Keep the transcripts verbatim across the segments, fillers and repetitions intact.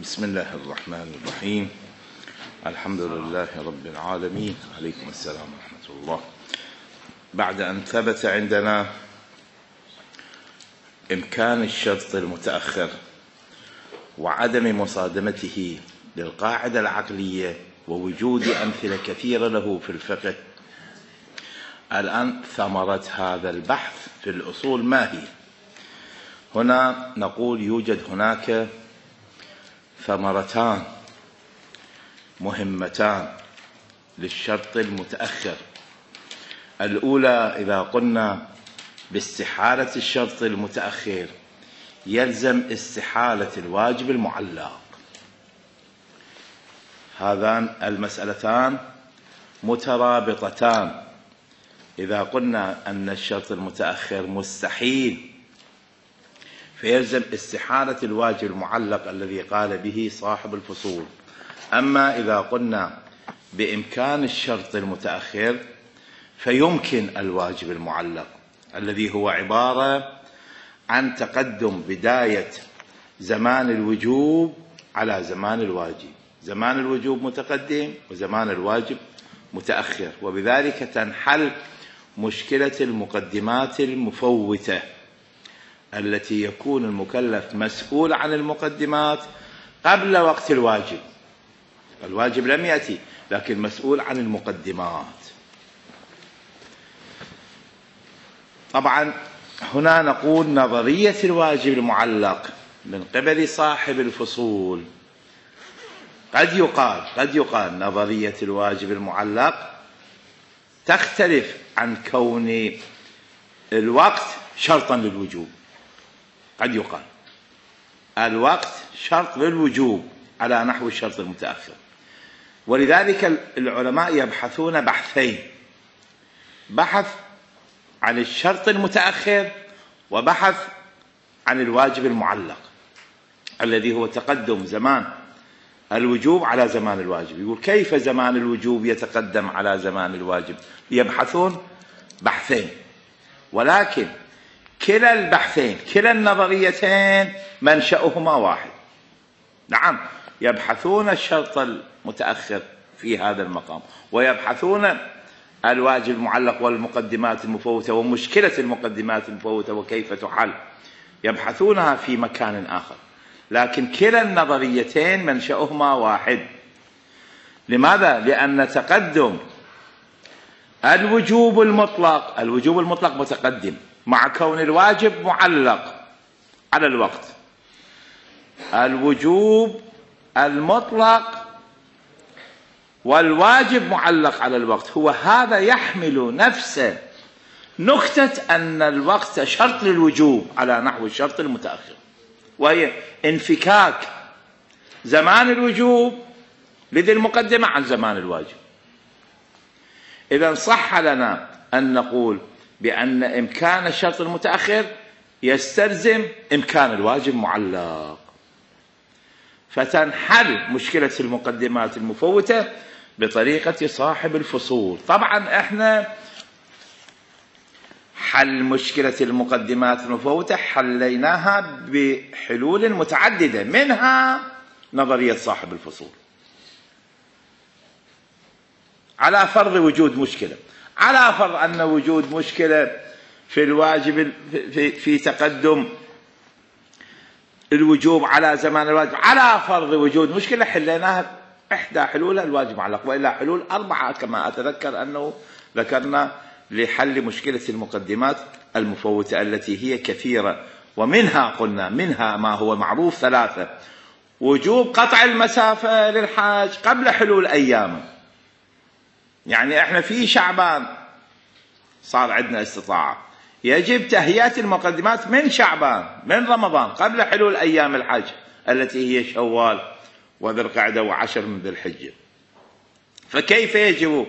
بسم الله الرحمن الرحيم. الحمد لله رب العالمين. عليكم السلام ورحمة الله. بعد أن ثبت عندنا إمكان الشرط المتأخر وعدم مصادمته للقاعدة العقلية ووجود أمثلة كثيرة له في الفقه، الآن ثمرة هذا البحث في الأصول ما هي؟ هنا نقول يوجد هناك ثمرتان مهمتان للشرط المتأخر. الأولى، إذا قلنا باستحالة الشرط المتأخر يلزم استحالة الواجب المعلق. هذان المسألتان مترابطتان. إذا قلنا أن الشرط المتأخر مستحيل فيلزم استحالة الواجب المعلق الذي قال به صاحب الفصول. أما إذا قلنا بإمكان الشرط المتأخر فيمكن الواجب المعلق، الذي هو عبارة عن تقدم بداية زمان الوجوب على زمان الواجب. زمان الوجوب متقدم وزمان الواجب متأخر، وبذلك تنحل مشكلة المقدمات المفوتة التي يكون المكلف مسؤول عن المقدمات قبل وقت الواجب. الواجب لم يأتي لكن مسؤول عن المقدمات. طبعا هنا نقول نظرية الواجب المعلق من قبل صاحب الفصول قد يقال قد يقال نظرية الواجب المعلق تختلف عن كون الوقت شرطا للوجوب. قد يقال الوقت شرط للوجوب على نحو الشرط المتأخر، ولذلك العلماء يبحثون بحثين: بحث عن الشرط المتأخر وبحث عن الواجب المعلق الذي هو تقدم زمان الوجوب على زمان الواجب. يقول كيف زمان الوجوب يتقدم على زمان الواجب؟ يبحثون بحثين، ولكن كلا البحثين كلا النظريتين منشأهما واحد. نعم، يبحثون الشرط المتأخر في هذا المقام ويبحثون الواجب المعلق والمقدمات المفوتة ومشكلة المقدمات المفوتة وكيف تحل، يبحثونها في مكان آخر، لكن كلا النظريتين منشأهما واحد. لماذا؟ لأن تقدم الوجوب المطلق الوجوب المطلق متقدم مع كون الواجب معلق على الوقت. الوجوب المطلق والواجب معلق على الوقت، هو هذا يحمل نفس نكتة أن الوقت شرط للوجوب على نحو الشرط المتأخر، وهي انفكاك زمان الوجوب لذي المقدمة عن زمان الواجب. إذن صح لنا أن نقول بأن إمكان الشرط المتأخر يستلزم إمكان الواجب معلق، فتنحل مشكلة المقدمات المفوتة بطريقة صاحب الفصول. طبعا احنا حل مشكلة المقدمات المفوتة حليناها بحلول متعددة، منها نظرية صاحب الفصول على فرض وجود مشكلة، على فرض أن وجود مشكلة في الواجب في, في تقدم الوجوب على زمان الواجب، على فرض وجود مشكلة حليناها إحدى حلولها الواجب معلق، وإلا حلول أربعة كما أتذكر أنه ذكرنا لحل مشكلة المقدمات المفوتة التي هي كثيرة. ومنها قلنا منها ما هو معروف ثلاثة: وجوب قطع المسافة للحاج قبل حلول أيام، يعني احنا في شعبان صار عندنا استطاعة، يجب تهيئة المقدمات من شعبان من رمضان قبل حلول أيام الحج التي هي شوال وذي القعدة وعشر من ذي الحجة. فكيف يجب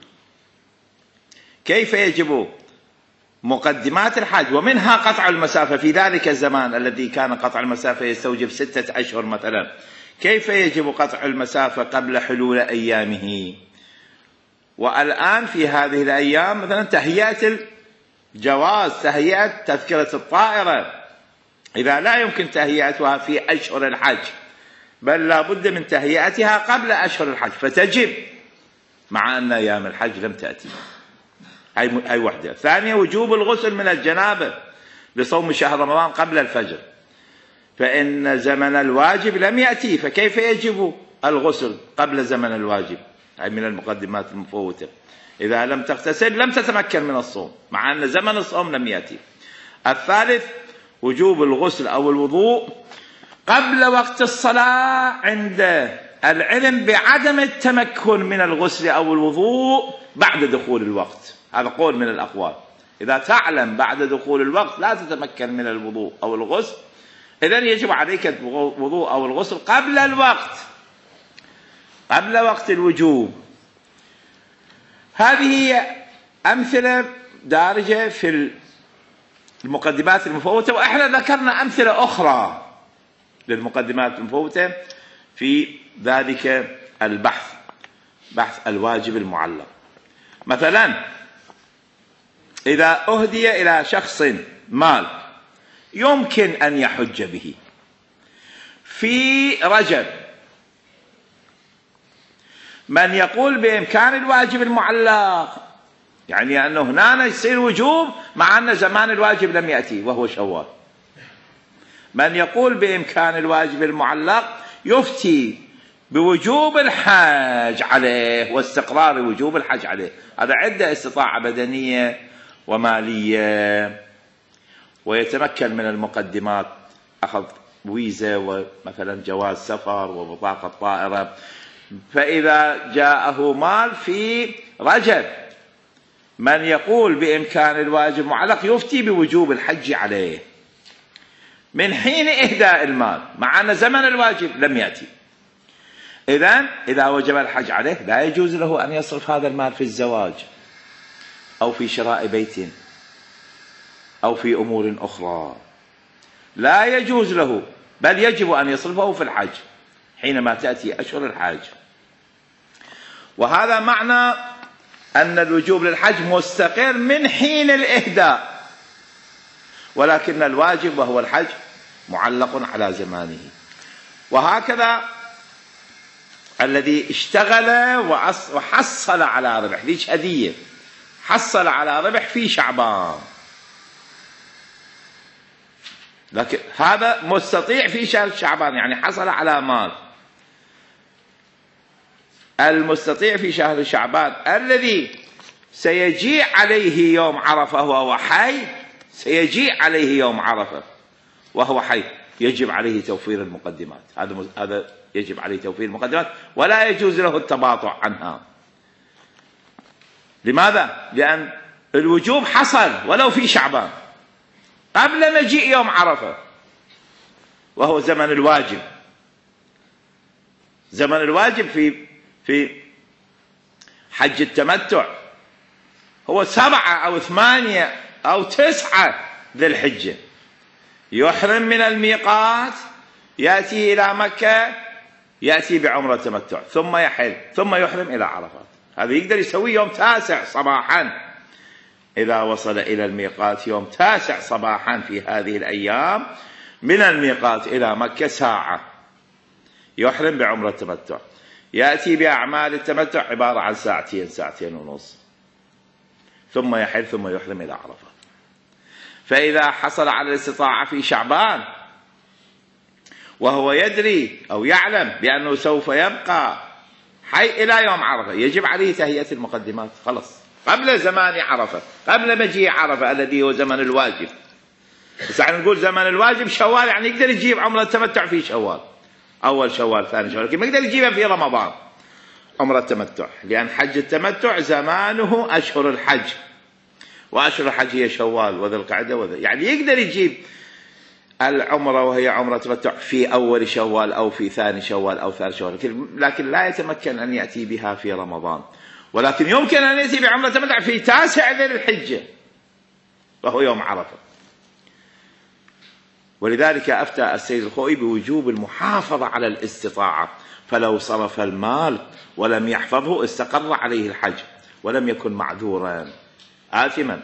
كيف يجب مقدمات الحج ومنها قطع المسافة في ذلك الزمان الذي كان قطع المسافة يستوجب ستة أشهر مثلا، كيف يجب قطع المسافة قبل حلول أيامه؟ والآن في هذه الأيام مثلا تهيئة الجواز، تهيئة تذكرة الطائرة، إذا لا يمكن تهيئتها في أشهر الحج بل لا بد من تهيئتها قبل أشهر الحج فتجب، مع أن أيام الحج لم تأتي. أي أي وحدة. ثانية وجوب الغسل من الجنابة لصوم شهر رمضان قبل الفجر، فإن زمن الواجب لم يأتي، فكيف يجب الغسل قبل زمن الواجب؟ أي من المقدمات المفوتة. إذا لم تغتسل لم تتمكن من الصوم، مع أن زمن الصوم لم يأتي. الثالث وجوب الغسل أو الوضوء قبل وقت الصلاة عند العلم بعدم التمكن من الغسل أو الوضوء بعد دخول الوقت. هذا قول من الأقوال. إذا تعلم بعد دخول الوقت لا تتمكن من الوضوء أو الغسل، إذن يجب عليك الوضوء أو الغسل قبل الوقت، قبل وقت الوجوب. هذه أمثلة دارجة في المقدمات المفوتة، وإحنا ذكرنا أمثلة أخرى للمقدمات المفوتة في ذلك البحث، بحث الواجب المعلق. مثلا إذا أهدي إلى شخص مال يمكن أن يحج به في رجب، من يقول بإمكان الواجب المعلق، يعني أنه هنا يصير وجوب مع أن زمان الواجب لم يأتي وهو شوال. من يقول بإمكان الواجب المعلق يفتي بوجوب الحج عليه واستقرار وجوب الحج عليه. هذا عدة استطاعة بدنية ومالية، ويتمكن من المقدمات، أخذ فيزا ومثلا جواز سفر وبطاقة طائرة. فإذا جاءه مال في رجب، من يقول بإمكان الواجب معلق يفتي بوجوب الحج عليه من حين إهداء المال، مع أن زمن الواجب لم يأتي. إذن إذا وجب الحج عليه لا يجوز له أن يصرف هذا المال في الزواج أو في شراء بيت أو في أمور أخرى، لا يجوز له، بل يجب أن يصرفه في الحج حينما تأتي أشهر الحج. وهذا معنى أن الوجوب للحج مستقر من حين الإهداء، ولكن الواجب وهو الحج معلق على زمانه. وهكذا الذي اشتغل وحصل على ربح، ليش هدية، حصل على ربح في شعبان، لكن هذا مستطيع في شهر شعبان، يعني حصل على مال. المستطيع في شهر شعبان الذي سيجيء عليه يوم عرفة وهو حي، سيجيء عليه يوم عرفة وهو حي، يجب عليه توفير المقدمات. هذا هذا يجب عليه توفير المقدمات، ولا يجوز له التباطؤ عنها. لماذا؟ لأن الوجوب حصل ولو في شعبان قبل مجيء يوم عرفة، وهو زمن الواجب. زمن الواجب في في حج التمتع هو سبعة أو ثمانية أو تسعة ذي الحجة، يحرم من الميقات، يأتي إلى مكة، يأتي بعمرة تمتع، ثم يحل، ثم يحرم إلى عرفات. هذا يقدر يسوي يوم تاسع صباحا، إذا وصل إلى الميقات يوم تاسع صباحا في هذه الأيام من الميقات إلى مكة ساعة، يحرم بعمرة تمتع، يأتي بأعمال التمتع عبارة عن ساعتين ساعتين ونص، ثم يحل ثم يحرم إلى عرفة. فإذا حصل على الاستطاعة في شعبان وهو يدري أو يعلم بأنه سوف يبقى حي إلى يوم عرفة، يجب عليه تهيئة المقدمات خلص قبل زمان عرفة، قبل مجيء عرفة الذي هو زمن الواجب. بس احنا نقول زمن الواجب شوال، يعني يقدر يجيب عمرة التمتع في شوال، أول شوال ثاني شوال، لكن ما يقدر يجيبها في رمضان عمرة التمتع، لأن حج التمتع زمانه أشهر الحج، وأشهر الحج هي شوال وذي القعدة وذي، يعني يقدر يجيب العمرة وهي عمرة تمتع في أول شوال أو في ثاني شوال أو ثالث شوال، لكن لا يتمكن أن يأتي بها في رمضان. ولكن يمكن أن يأتي بعمرة تمتع في تاسع ذي الحجة وهو يوم عرفة. ولذلك أفتى السيد الخوئي بوجوب المحافظة على الاستطاعة، فلو صرف المال ولم يحفظه استقر عليه الحج ولم يكن معذورا آثما.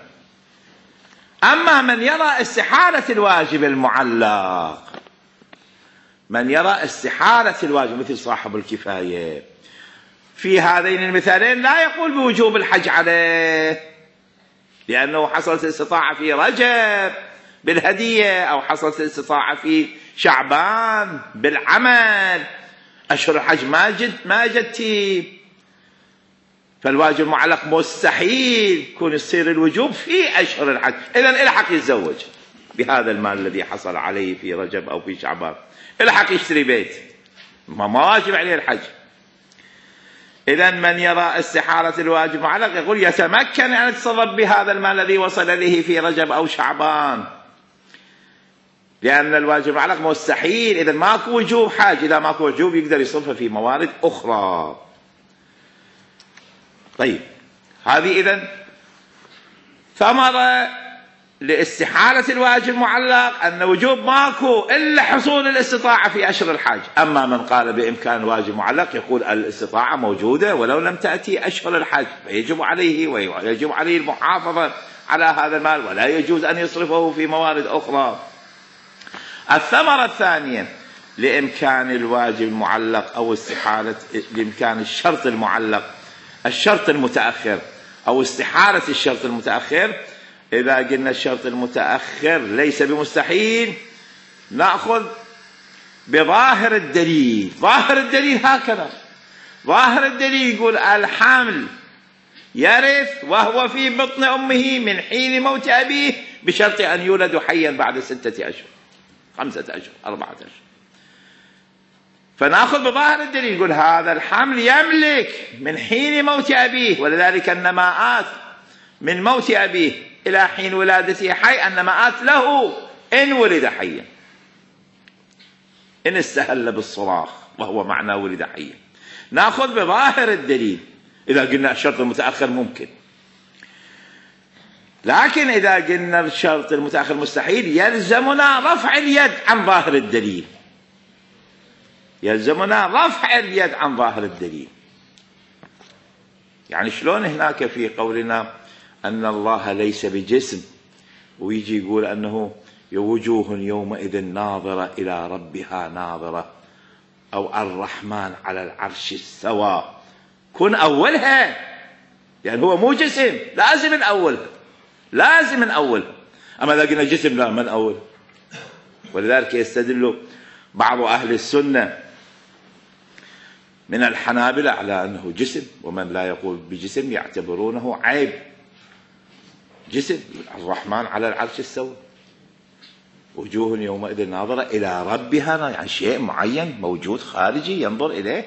أما من يرى استحالة الواجب المعلق من يرى استحالة الواجب مثل صاحب الكفاية في هذين المثالين لا يقول بوجوب الحج عليه، لأنه حصلت الاستطاعة في رجب بالهدية، أو حصلت الاستطاعة في شعبان بالعمل، أشهر الحج ما جد ما جدتي، فالواجب المعلق مستحيل يكون يصير الوجوب في أشهر الحج. إذن إلحق يتزوج بهذا المال الذي حصل عليه في رجب أو في شعبان، إلحق يشتري بيت، ما واجب عليه الحج. إذن من يرى استحالة الواجب المعلق يقول يتمكن أن يتصرف بهذا المال الذي وصل إليه في رجب أو شعبان، لأن الواجب المعلق مستحيل. إذن ماكو وجوب حاج، إذا ماكو وجوب يقدر يصرفه في موارد أخرى. طيب هذه إذن ثمرة لاستحالة الواجب المعلق، أن وجوب ماكو إلا حصول الاستطاعة في أشهر الحج. أما من قال بإمكان الواجب المعلق يقول الاستطاعة موجودة ولو لم تأتي أشهر الحج، فيجب عليه ويجب عليه المحافظة على هذا المال، ولا يجوز أن يصرفه في موارد أخرى. الثمرة الثانية لإمكان الواجب المعلق أو استحالة، لإمكان الشرط المعلق، الشرط المتأخر أو استحالة الشرط المتأخر. إذا قلنا الشرط المتأخر ليس بمستحيل، نأخذ بظاهر الدليل. ظاهر الدليل هكذا، ظاهر الدليل يقول الحمل يرث وهو في بطن أمه من حين موت أبيه بشرط أن يولد حيا بعد ستة أشهر، خمسة أشهر، أربعة أشهر. فنأخذ بظاهر الدليل يقول هذا الحمل يملك من حين موت أبيه، ولذلك النماءات من موت أبيه إلى حين ولادته حي، النماءات له إن ولد حيا، إن استهل بالصراخ وهو معنى ولد حيا. نأخذ بظاهر الدليل. إذا قلنا الشرط المتأخر ممكن، لكن إذا قلنا الشرط المتأخر مستحيل يلزمنا رفع اليد عن ظاهر الدليل، يلزمنا رفع اليد عن ظاهر الدليل. يعني شلون هناك في قولنا أن الله ليس بجسم ويجي يقول أنه وجوه يومئذ ناظرة إلى ربها ناظرة، أو الرحمن على العرش استوى، كن أولها، يعني هو مو جسم، لازم نأولها، لازم نأولها. أما إذا قلنا جسم لا من أول. ولذلك يستدل بعض أهل السنة من الحنابلة على أنه جسم، ومن لا يقول بجسم يعتبرونه عيب. جسم، الرحمن على العرش استوى، وجوه يومئذ ناظرة إلى ربها، يعني شيء معين موجود خارجي ينظر إليه.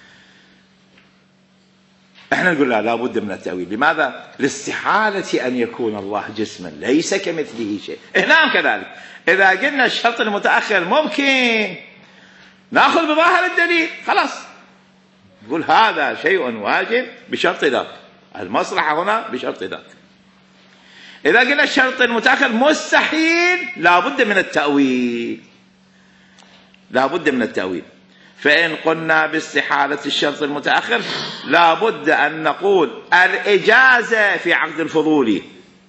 احنا نقول لا، لابد من التأويل. لماذا؟ لاستحالة أن يكون الله جسما ليس كمثله شيء. هنا كذلك إذا قلنا الشرط المتأخر ممكن، نأخذ بظاهر الدليل خلاص، نقول هذا شيء واجب بشرط ذاك، المصلحة هنا بشرط ذاك. إذا قلنا الشرط المتأخر مستحيل، لابد من التأويل، لابد من التأويل. فإن قلنا باستحالة الشرط المتأخر لابد أن نقول الإجازة في عقد الفضولي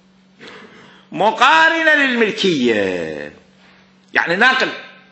مقارنة للملكية، يعني ناقل.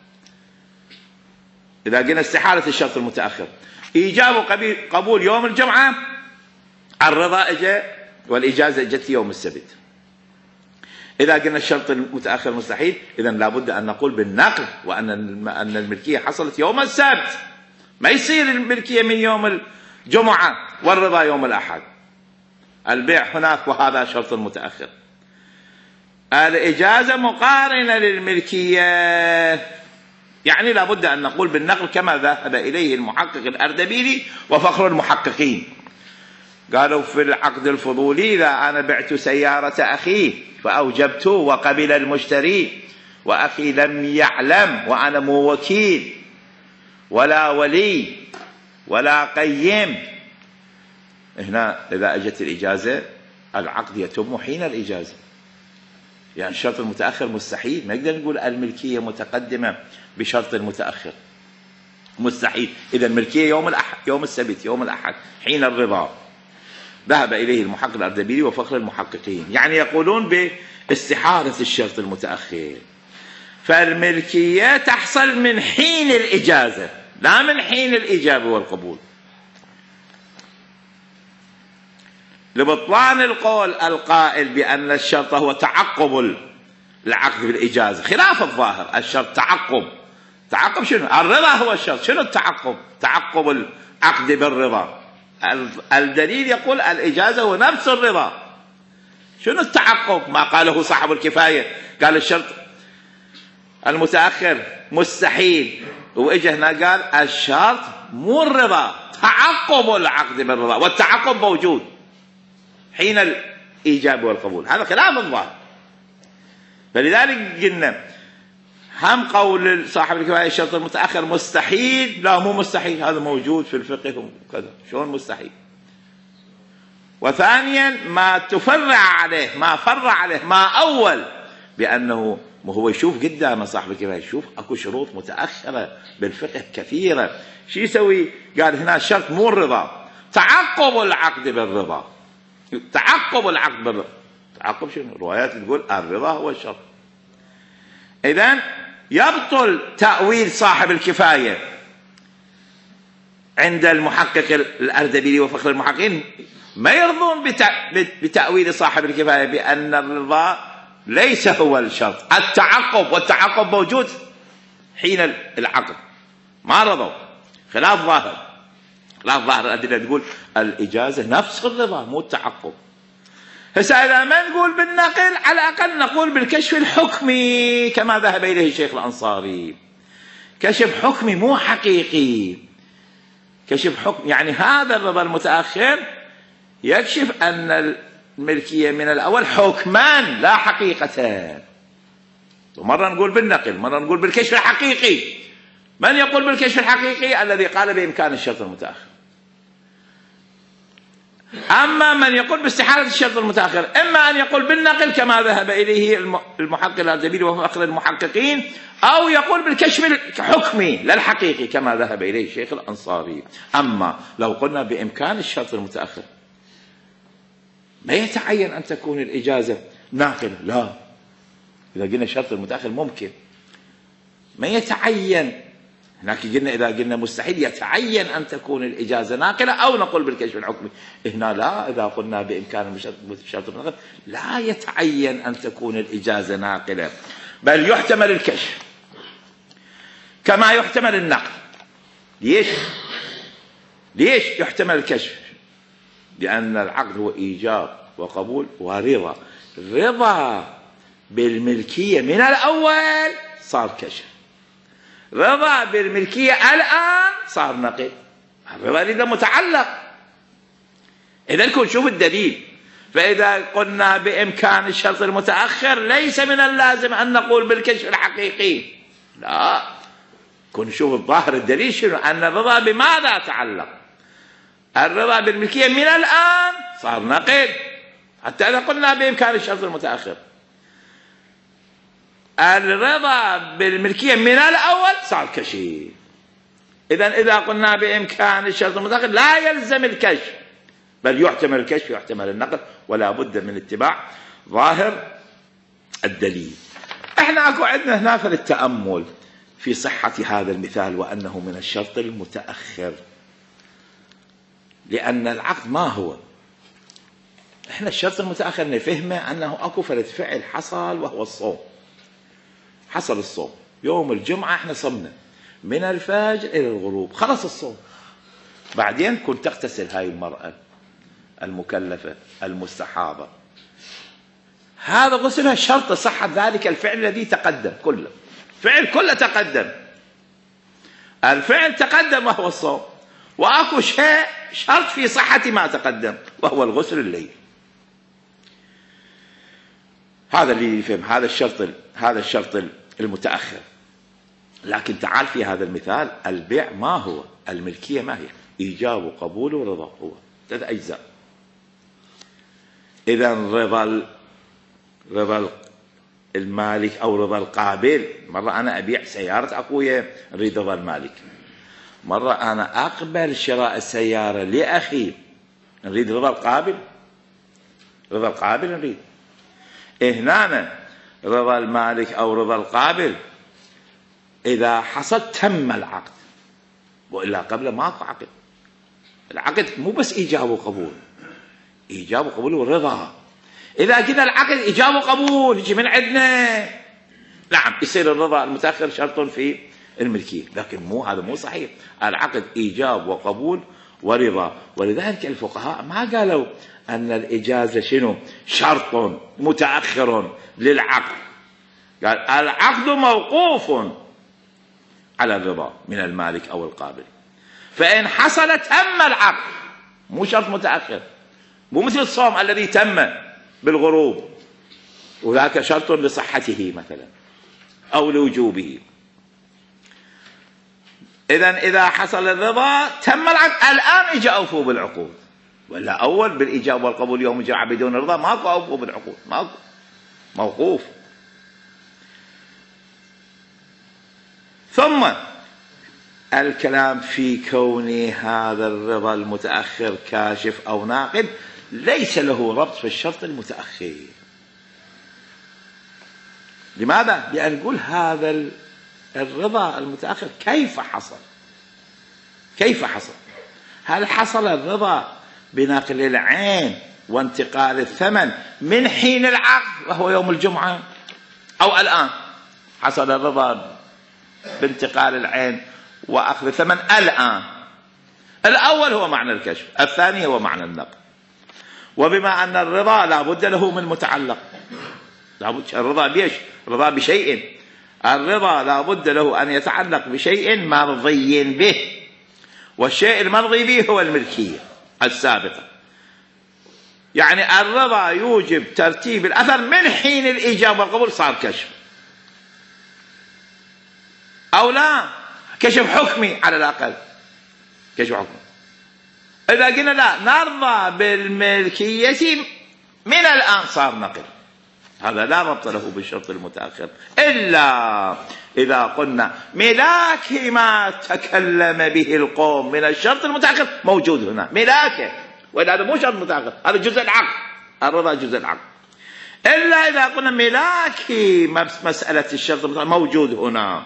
إذا قلنا استحالة الشرط المتأخر، إيجاب قبول يوم الجمعة، الرضا اجى والإجازة اجت يوم السبت. إذا قلنا الشرط المتأخر مستحيل، إذن لابد أن نقول بالنقل، وأن أن الملكية حصلت يوم السبت، ما يصير الملكية من يوم الجمعة والرضا يوم الأحد. البيع هناك وهذا شرط متأخر. الإجازة مقارنة للملكية، يعني لابد أن نقول بالنقل كما ذهب إليه المحقق الأردبيلي وفخر المحققين. قالوا في العقد الفضولي إذا أنا بعت سيارة أخي فأوجبت وقبل المشتري وأخي لم يعلم وأنا مو وكيل ولا ولي ولا قيم، هنا إذا أجت الإجازة العقد يتم حين الإجازة. يعني الشرط المتأخر مستحيل، ما نقدر نقول الملكية متقدمة بشرط المتأخر، مستحيل. إذا الملكية يوم الأحد، يوم السبت، يوم الأحد حين الرضا، ذهب إليه المحقق الأردبيلي وفخر المحققين. يعني يقولون باستحالة الشرط المتأخر. فالملكية تحصل من حين الإجازة لا من حين الإجابة والقبول. لبطلان القول القائل بأن الشرط هو تعقب العقد بالإجازة خلاف الظاهر. الشرط تعقب. تعقب شنو؟ الرضا هو الشرط. شنو التعقب؟ تعقب العقد بالرضا. الدليل يقول الإجازة هو نفس الرضا. شنو التعقب؟ ما قاله صاحب الكفاية، قال الشرط المتأخر مستحيل، وإجا هنا قال الشرط مو الرضا، تعقب العقد بالرضا، والتعقب موجود حين الإيجاب والقبول. هذا خلاف الظاهر. فلذلك قلنا هم قول صاحب الكفاية الشرط المتأخر مستحيل، لا مو مستحيل، هذا موجود في الفقه وكذا. شلون مستحيل؟ وثانيا ما تفرع عليه، ما فرع عليه، ما أول بأنه هو يشوف قدامه صاحب الكفاية، يشوف اكو شروط متأخرة بالفقه كثيرة. شو يسوي؟ قال هنا الشرط مو الرضا، تعقب العقد بالرضا. تعقب العقد بالرضا. تعقب شنو؟ الروايات تقول الرضا هو الشرط. إذن يبطل تأويل صاحب الكفاية عند المحقق الأردبيلي وفخر المحققين، ما يرضون بتأويل صاحب الكفاية بأن الرضا ليس هو الشرط، التعقب، والتعقب موجود حين العقد. ما رضوا، خلاف ظاهر. خلاف ظاهر الأدلة تقول الإجازة نفس الرضا مو التعقب. هسه إذا ما نقول بالنقل على الأقل نقول بالكشف الحكمي كما ذهب إليه الشيخ الأنصاري. كشف حكمي مو حقيقي. كشف حكم يعني هذا الرضا المتأخر يكشف أن الملكية من الأول حكما لا حقيقة. ومرة نقول بالنقل، مرة نقول بالكشف الحقيقي. من يقول بالكشف الحقيقي؟ الذي قال بإمكان الشرط المتأخر. أما من يقول باستحالة الشرط المتأخر إما أن يقول بالنقل كما ذهب إليه المحقق الأردبيلي وفخر المحققين، أو يقول بالكشف الحكمي لا الحقيقي كما ذهب إليه الشيخ الأنصاري. أما لو قلنا بإمكان الشرط المتأخر ما يتعين أن تكون الإجازة ناقلة، لا. إذا قلنا الشرط المتأخر ممكن ما يتعين. هناك قلنا إذا قلنا مستحيل يتعين أن تكون الإجازة ناقلة، أو نقول بالكشف الحكمي. هنا لا، إذا قلنا بإمكان الشرط المتأخر لا يتعين أن تكون الإجازة ناقلة، بل يحتمل الكشف كما يحتمل النقل. ليش؟ ليش يحتمل الكشف؟ لأن العقد هو إيجاب وقبول ورضا. رضا بالملكية من الأول صار كشف، رضا بالملكية الآن صار نقل. الرضا إذا متعلق. إذا كن شوف الدليل. فإذا قلنا بإمكان الشرط المتأخر ليس من اللازم أن نقول بالكشف الحقيقي، لا. كن شوف الظاهر الدليل شنو؟ أن الرضا بماذا تعلق؟ الرضا بالملكية من الآن صار نقل، حتى إذا قلنا بإمكان الشرط المتأخر. الرضا بالملكية من الأول صار كشف. إذن إذا قلنا بإمكان الشرط المتأخر لا يلزم الكشف، بل يحتمل الكشف يحتمل النقل، ولا بد من اتباع ظاهر الدليل. احنا اكو عندنا هنا في التأمل في صحة هذا المثال وأنه من الشرط المتأخر، لأن العقد ما هو؟ احنا الشرط المتأخر نفهمه أنه اكو فرد فعل حصل وهو الصوم. حصل الصوم يوم الجمعة، احنا صمنا من الفجر إلى الغروب، خلص الصوم. بعدين كنت تغتسل هاي المرأة المكلفة المستحاضة، هذا غسلها شرط صحة ذلك الفعل الذي تقدم كله. فعل كله تقدم، الفعل تقدم وهو الصوم، وأكو شيء شرط في صحة ما تقدم وهو الغسل الليل. هذا اللي يفهم، هذا الشرط هذا الشرط المتأخر. لكن تعال في هذا المثال، البيع ما هو؟ الملكية ما هي؟ إيجاب وقبول ورضا، هو ثلاث أجزاء. إذا رضا رضا المالك أو رضا القابل. مرة أنا أبيع سيارة أخويا أريد رضا المالك، مرة أنا أقبل شراء السيارة لأخي نريد رضا القابل. رضا القابل نريد. هنا رضا المالك أو رضا القابل إذا حصل تم العقد، وإلا قبل ماكو عقد. العقد مو بس إيجاب وقبول، إيجاب وقبول ورضا. إذا قلنا العقد إيجاب وقبول يجي من عندنا، نعم يصير الرضا المتأخر شرط في الملكية، لكن مو هذا مو صحيح. العقد إيجاب وقبول ورضا، ولذلك الفقهاء ما قالوا أن الإجازة شنو شرط متأخر للعقد، قال العقد موقوف على الرضا من المالك أو القابل، فإن حصل تم العقد، مو شرط متأخر، مو مثل الصوم الذي تم بالغروب وذاك شرط لصحته مثلا أو لوجوبه. إذن إذا حصل الرضا تم العقد، الآن إجا أوفوا بالعقود، ولا أول بالإجابة والقبول يوم جاء بدون رضا ماكو أوفوا بالعقود، ماكو، موقوف. ثم الكلام في كون هذا الرضا المتأخر كاشف أو ناقض ليس له ربط في الشرط المتأخر. لماذا؟ لأن نقول هذا الرضا المتأخر كيف حصل؟ كيف حصل؟ هل حصل الرضا بنقل العين وانتقال الثمن من حين العقد وهو يوم الجمعة، أو الآن حصل الرضا بانتقال العين وأخذ الثمن الآن؟ الأول هو معنى الكشف، الثاني هو معنى النقل. وبما أن الرضا لا بد له من متعلق، لا بد الرضا بيش رضا بشيء، الرضا لا بد له أن يتعلق بشيء مرضي به، والشيء المرضي به هو الملكية السابقة. يعني الرضا يوجب ترتيب الأثر من حين الإيجاب والقبول صار كشف، أو لا كشف حكمي على الأقل، كشف حكمي. إذا قلنا لا نرضى بالملكية من الآن صار نقل، هذا لا ربط له بالشرط المتأخر، إلا إذا قلنا ملاك ما تكلم به القوم من الشرط المتأخر موجود هنا، ملاكه، وإلا هذا مو شرط متأخر، هذا جزء العقد، الرضا جزء العقد. إلا إذا قلنا ملاك مسألة الشرط المتأخر موجود هنا،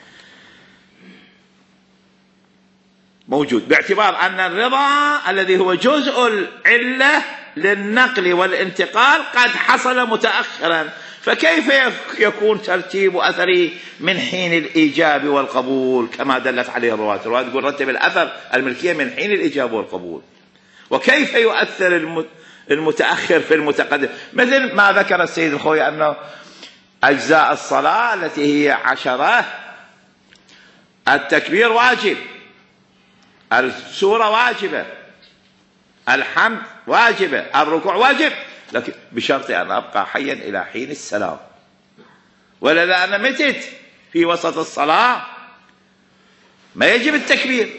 موجود باعتبار أن الرضا الذي هو جزء العلة للنقل والانتقال قد حصل متأخرا، فكيف يكون ترتيب أثره من حين الإيجاب والقبول كما دلت عليه الرواة؟ الرواة تقول رتب الأثر الملكية من حين الإيجاب والقبول، وكيف يؤثر المتأخر في المتقدم؟ مثل ما ذكر السيد الخوي أنه أجزاء الصلاة التي هي عشرة، التكبير واجب، السورة واجبة، الحمد واجبة، الركوع واجب، لكن بشرط أن أبقى حيا إلى حين السلام، ولذا أنا متت في وسط الصلاة ما يجب التكبير.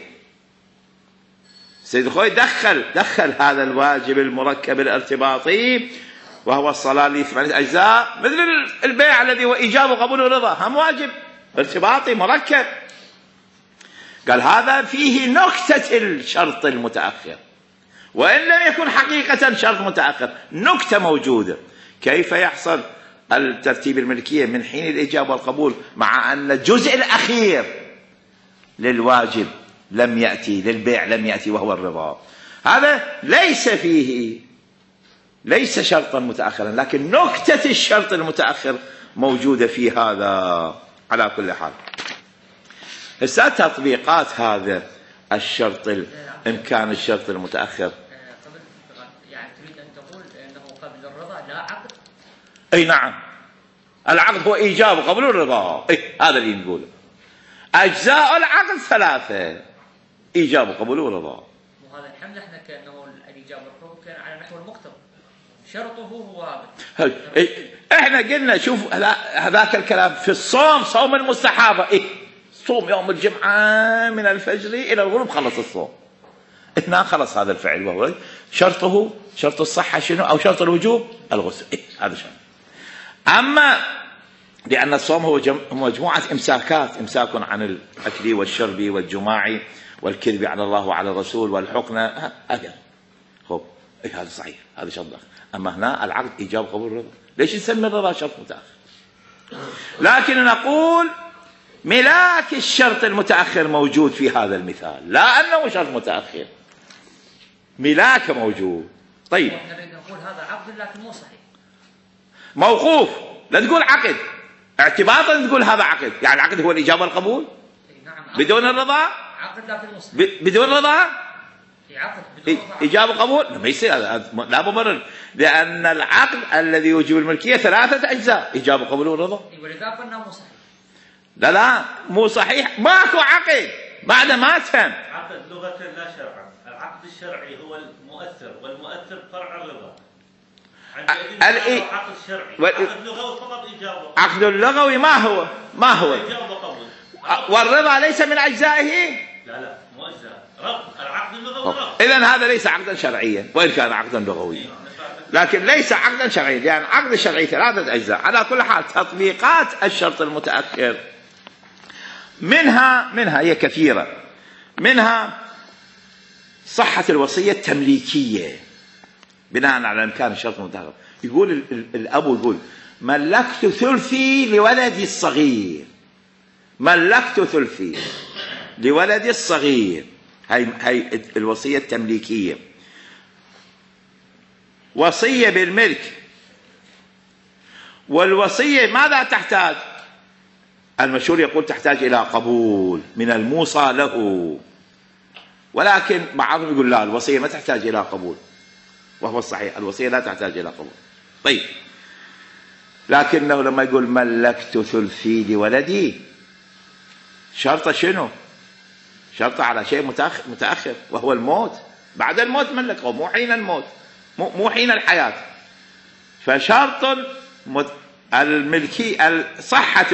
سيد خوي دخل دخل هذا الواجب المركب الارتباطي وهو الصلاة لثمانية أجزاء، مثل البيع الذي هو إيجاب وقبول ورضا، هم واجب ارتباطي مركب. قال هذا فيه نكتة الشرط المتأخر، وإن لم يكن حقيقة شرط متأخر نكتة موجودة. كيف يحصل الترتيب الملكية من حين الإجابة والقبول مع أن الجزء الأخير للواجب لم يأتي، للبيع لم يأتي وهو الرضا؟ هذا ليس فيه، ليس شرطا متأخرا، لكن نكتة الشرط المتأخر موجودة في هذا. على كل حال هسه تطبيقات هذا الشرط، إمكان الشرط المتأخر. يعني تريد أن تقول أنه قبل الرضا لا عقد؟ أي نعم، العقد هو إيجاب قبل الرضا، أي هذا اللي نقوله. أجزاء العقد ثلاثة، إيجاب قبل ورضا. وهذا الحمد احنا كأنه الإيجاب والقبول كان على نحو المقتضى، شرطه هو احنا قلنا شوف هذاك الكلام في الصوم، صوم المستحاضة، إيه صوم يوم الجمعة من الفجر إلى الغروب خلص الصوم، هنا خلص هذا الفعل، وهو شرطه شرط الصحة شنو؟ أو شرط الوجوب الغسل، إيه هذا شرط. أما لأن الصوم هو مجموعة إمساكات، إمساك عن الأكل والشرب والجماع والكذب على الله وعلى الرسول والحقنة، هذا خب إيه هذا صحيح، هذا شرط داخل. أما هنا العقد إيجاب قبول الرضا، ليش نسمي الرضا شرط متأخر؟ لكن نقول ملاك الشرط المتأخر موجود في هذا المثال، لا أنه شرط متأخر، ملاك موجود. طيب نريد نقول هذا عقد لكن مو صحيح، موقوف، لا تقول عقد اعتباطا، تقول هذا عقد، يعني العقد هو الإجابة والقبول. نعم. بدون الرضا، عقد لكن مو صحيح. بدون رضا عقد بدون رضا إجابة قبول، ما يصير، لا مبرر، لأن العقد الذي يوجب الملكية ثلاثة أجزاء: إجابة قبول ورضا. ولذا قلنا مو صحيح. لا لا مو صحيح، ماكو عقد بعد ما تفهم. عقد لغة لا شرعا، العقد الشرعي هو المؤثر، والمؤثر فرع الرضا. الإي... عقد شرعي، و... عقد لغوي فقط إجابة. عقد اللغوي ما هو ما هو إجابة قبول. والرضا ليس من أجزائه. لا لا مو أجزاء، رفض، العقد اللغوي رفض. إذن هذا ليس عقدا شرعيا وإن كان عقدا لغويا، لكن ليس عقدا شرعيا، لأن يعني عقد الشرعي ثلاثة أجزاء. على كل حال تطبيقات الشرط المتأخر منها منها هي كثيرة، منها صحة الوصية التمليكية بناء على إمكان الشرط المتأخر. يقول الأب يقول ملكت ثلثي لولدي الصغير، ملكت ثلثي لولدي الصغير، هاي هاي الوصية التمليكية. وصية بالملك، والوصية ماذا تحتاج؟ المشهور يقول تحتاج إلى قبول من الموصى له، ولكن بعضهم يقول لا، الوصية ما تحتاج إلى قبول، وهو الصحيح، الوصية لا تحتاج إلى قبول. طيب لكنه لما يقول ملكت ثلثي لولدي، شرطه شنو؟ شرطه على شيء متأخر, متأخر وهو الموت. بعد الموت ملكه، مو حين الموت، مو, مو حين الحياة. فشرط الملكي صحة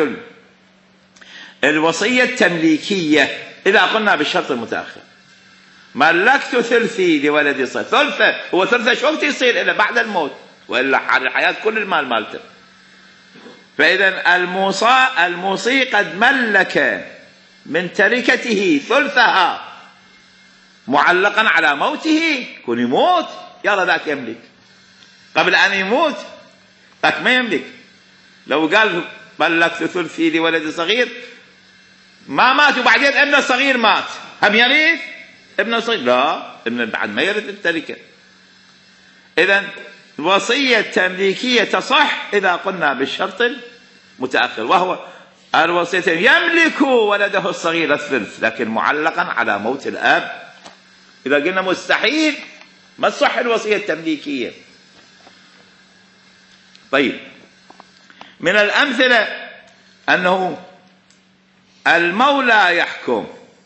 الوصية التمليكية إذا قلنا بالشرط المتأخر. ملكت ثلثي لولدي الصغير، ثلثه هو ثلثه شو وقت يصير إلا بعد الموت، وإلا حال الحياة كل المال مالته. فإذا الموصى الموصي قد ملك من تركته ثلثها معلقا على موته، كون يموت يلا ذاك يملك، قبل أن يموت ذاك ما يملك. لو قال ملكت ثلثي لولدي صغير ما مات وبعدين ابنه الصغير مات، هم يرث ابنه الصغير؟ لا، ابنه بعد ما يرث التركة. إذن الوصية التمليكية تصح إذا قلنا بالشرط المتأخر، وهو الوصية يملك ولده الصغير الثلث لكن معلقا على موت الأب. إذا قلنا مستحيل ما تصح الوصية التمليكية. طيب من الأمثلة أنه المولى يحكم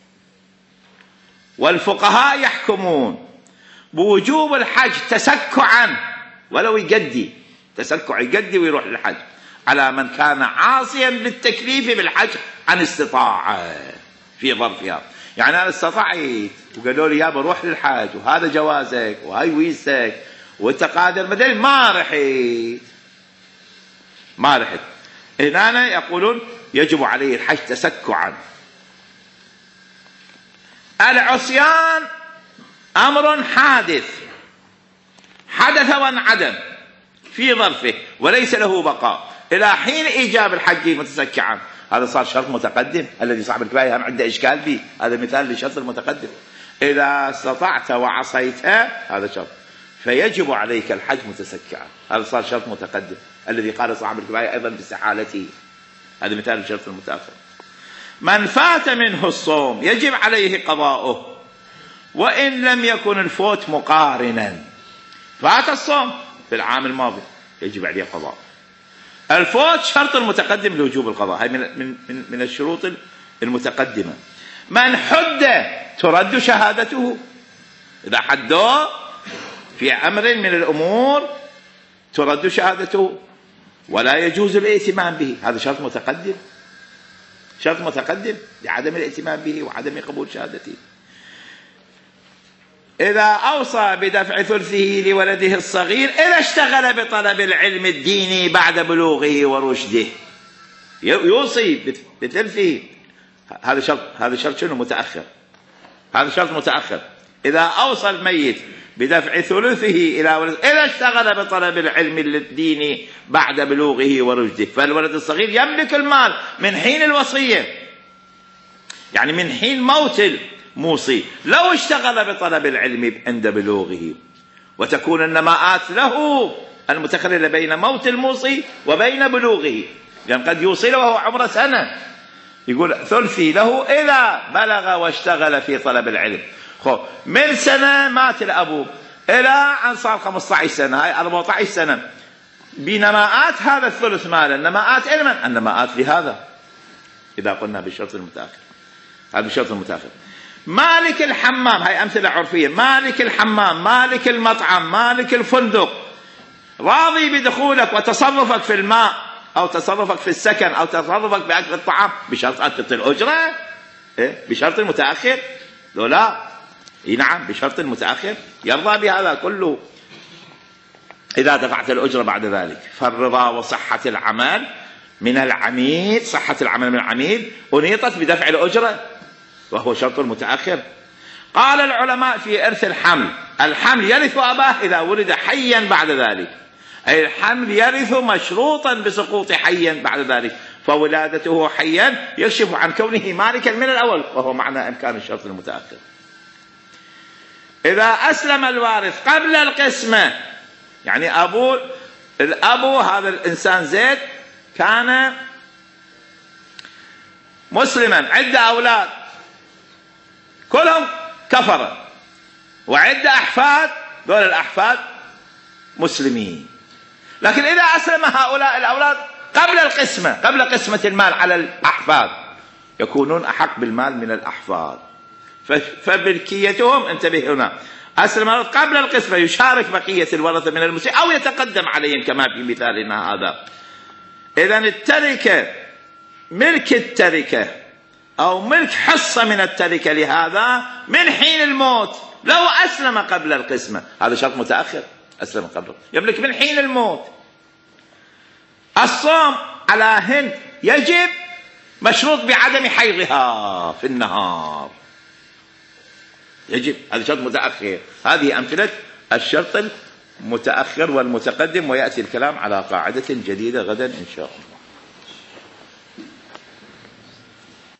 والفقهاء يحكمون بوجوب الحج تسكعا، ولو يقدي تسكع يقدي ويروح للحج، على من كان عاصيا بالتكليف بالحج عن استطاعة في ظرفها. يعني أنا استطعت وقالوا لي يابا روح للحج وهذا جوازك وهاي ويزتك وانت قادر مدري، ما رحت ما رحت هنا يقولون يجب عليه الحج تسكعا. العصيان أمر حادث، حدث وانعدم في ظرفه وليس له بقاء إلى حين إيجاب الحج متسكعا، هذا صار شرط متقدم الذي صاحب الكفاية هم عنده إشكال به، هذا مثال لشرط المتقدم. إذا استطعت وعصيت هذا شرط، فيجب عليك الحج متسكعا، هذا صار شرط متقدم الذي قال صاحب الكفاية أيضا باستحالته، هذا مثال الشرط المتأخر. من فات منه الصوم يجب عليه قضاؤه وإن لم يكن الفوت مقارنا. فات الصوم في العام الماضي يجب عليه قضاء. الفوت شرط المتقدم لوجوب القضاء، هذه من من من الشروط المتقدمة. من حد ترد شهادته، إذا حدوا في أمر من الأمور ترد شهادته ولا يجوز الائتمان به، هذا شرط متقدم، شرط متقدم لعدم الائتمان به وعدم قبول شهادته. إذا أوصى بدفع ثلثه لولده الصغير إذا اشتغل بطلب العلم الديني بعد بلوغه ورشده، يوصي بثلثه، هذا شرط، هذا شرط شنو متأخر، هذا شرط متأخر. إذا أوصى الميت بدفع ثلثه إلى ولده إذا اشتغل بطلب العلم الديني بعد بلوغه ورشده، فالولد الصغير يملك المال من حين الوصية يعني من حين موت الموصي لو اشتغل بطلب العلم عند بلوغه، وتكون النماءات له المتخللة بين موت الموصي وبين بلوغه، لأن قد يوصل وهو عمره سنة، يقول ثلثي له إذا بلغ واشتغل في طلب العلم. خو من سنة مات الأبو إلى أن صار خمسة عشر سنة، هاي أربعة عشر سنة، بنماءات هذا الثلث مالا، النماءات علما، النماءات لهذا إذا قلنا بالشرط المتأخر، هذا بالشرط المتأخر. مالك الحمام، هاي أمثلة عرفية، مالك الحمام، مالك المطعم، مالك الفندق، راضي بدخولك وتصرفك في الماء أو تصرفك في السكن أو تصرفك بأكل الطعام بشرط أن تعطي الأجرة، إيه؟ بشرط المتأخر، لو لا إيه نعم بشرط المتأخر يرضى بهذا كله إذا دفعت الأجرة بعد ذلك. فالرضا وصحة العمل من العميل، صحة العمل من العميل أنيطت بدفع الأجرة وهو شرط المتأخر. قال العلماء في إرث الحمل، الحمل يرث أباه إذا ولد حيا بعد ذلك، أي الحمل يرث مشروطا بسقوط حيا بعد ذلك، فولادته حيا يكشف عن كونه مالكا من الأول، وهو معنى إمكان الشرط المتأخر. إذا أسلم الوارث قبل القسمة، يعني أبو الأبو هذا الإنسان زيد كان مسلما، عدة أولاد كلهم كفرة، وعدة أحفاد، دول الأحفاد مسلمين، لكن إذا أسلم هؤلاء الأولاد قبل القسمة، قبل قسمة المال على الأحفاد، يكونون أحق بالمال من الأحفاد، فبركيتهم، انتبه هنا، أسلم قبل القسمة يشارك بقية الورثة من المسلمين أو يتقدم عليهم كما في مثالنا هذا. إذن التركة، ملك التركة أو ملك حصة من التركة لهذا من حين الموت، لو أسلم قبل القسمة، هذا شرط متأخر، أسلم قبل، يملك من حين الموت. الصوم على هند يجب مشروط بعدم حيضها في النهار، يجب، هذا شرط متأخر. هذه أمثلة الشرط المتأخر والمتقدم، ويأتي الكلام على قاعدة جديدة غدا إن شاء الله.